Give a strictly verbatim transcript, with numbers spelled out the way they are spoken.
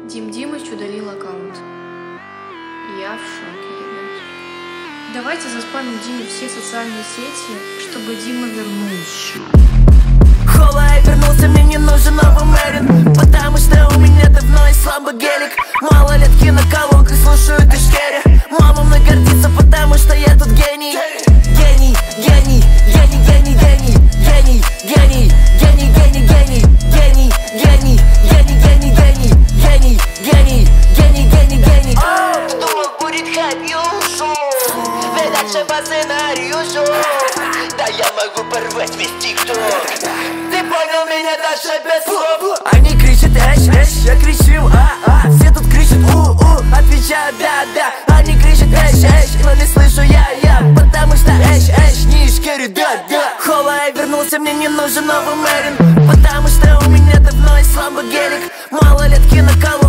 Дим Димыч удалил аккаунт. Я в шоке, ребят. Давайте заспамим Диме все социальные сети, чтобы Дима вернулся. Холай вернулся, мне не нужен новый Мэрин, потому что у меня давно есть слабогелик. Малолетки на колонках слушают Ишкери. Мама мной гордится, потому что я тут гений. Гений, гений, гений, гений, гений, гений, гений, гений, гений, гений, гений, гений, гений, гений, гений, гений, гений, гений, гений, гений. Думал, будет хайп и ушел, ведь дальше по сценарию шоу. Да я могу порвать весь тикток. Ты понял меня дальше без слов. Они кричат эш, эш, я кричу а, а. Все тут кричат у, у, отвечаю да, да. Они кричат эш, эш, но не слышу я, я. Потому что эш, эш, не Ишкери, да, да. Холай вернулся, мне не нужен новый Мэрин, потому что у меня давно есть слабогелик. Малолетки на колонках